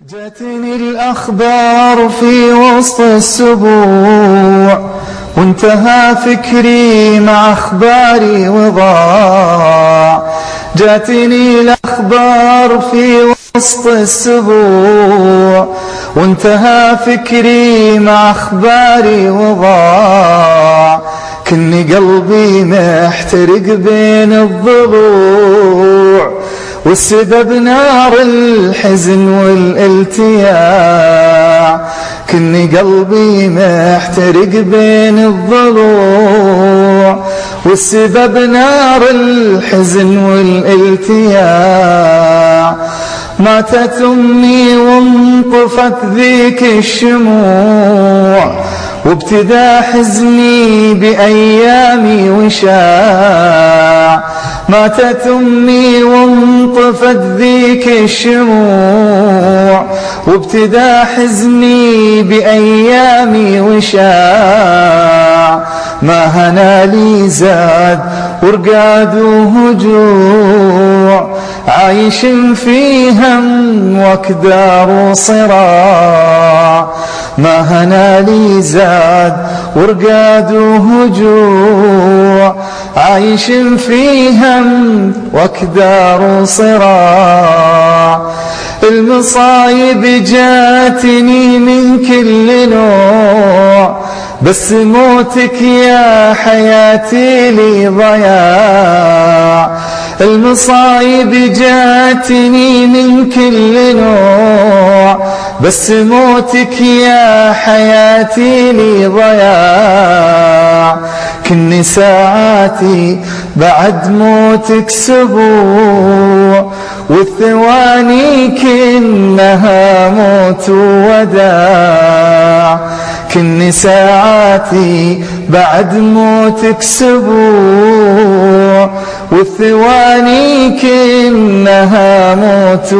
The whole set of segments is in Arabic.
جاتني الأخبار في وسط السبوع وانتهى فكري مع أخباري وضاع. جاتني الأخبار في وسط السبوع وانتهى فكري مع أخباري وضاع. كني قلبي محترق بين الضلوع والسبب نار الحزن والالتياع. كني قلبي محترق بين الضلوع والسبب نار الحزن والالتياع. ماتت أمي وانطفت ذيك الشموع وابتدى حزني بأيامي وشاع. ماتت أمي وانطفت ذيك الشموع وابتدى حزني بأيامي وشاع. ما هنا لي زاد ورقاد وهجوع عايش في هم وكدار وصراع. ما هنا لي زاد ورقاد وهجوع عايش في هم وكدار وصراع. المصايب جاتني من كل نوع بس موتك يا حياتي لي ضياع. المصايب جاتني من كل نوع بس موتك يا حياتي لي ضياع. كني ساعاتي بعد موتك سبوع والثواني كنها موت وداع. كني ساعاتي بعد موتك سبوع والثواني كنها موت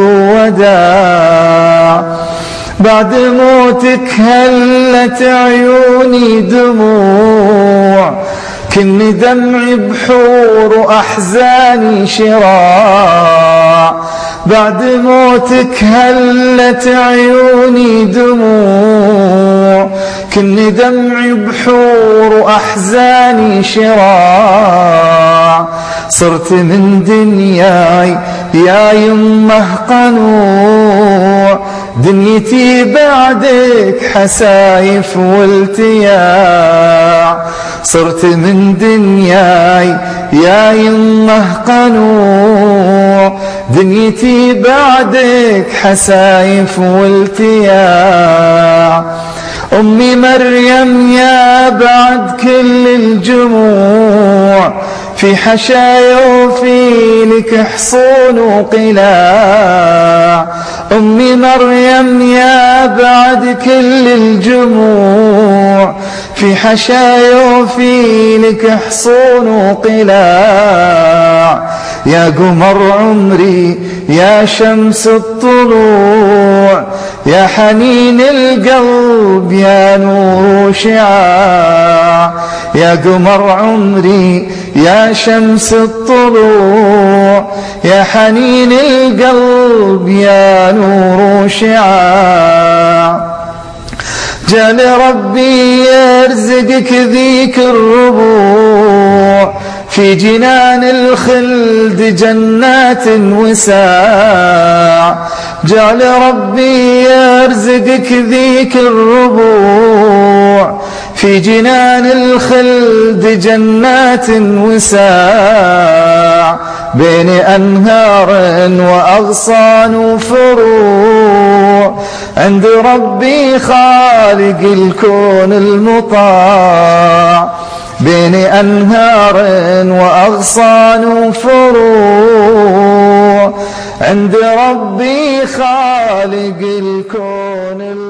وداع. بعد موتك هلت عيوني دموع كني دمعي بحور وأحزاني شراع. بعد موتك هلت عيوني دموع كني دمعي بحور وأحزاني شراع. صرت من دنياي يا يمه قنوع دنيتي بعدك حسايف والتياع. صرت من دنياي يا يمه قنوع دنيتي بعدك حسايف والتياع. أمي مريم يا بعد كل الجموع في حشايا وفي لك حصون وقلاع. أمي مريم يا بعد كل الجموع في حشايا وفي لك حصون وقلاع. يا قمر عمري يا شمس الطلوع يا حنين القلب يا نور شعاع. يا قمر عمري يا شمس الطلوع يا حنين القلب يا نور شعاع. جال ربي يرزقك ذيك الربوع في جنان الخلد جنات وساع. جال ربي يرزقك ذيك الربوع في جنان الخلد جنات وساع. بين أنهار وأغصان وفروع عند ربي خالق الكون المطاع. بين أنهار وأغصان وفروع عند ربي خالق الكون المطاع.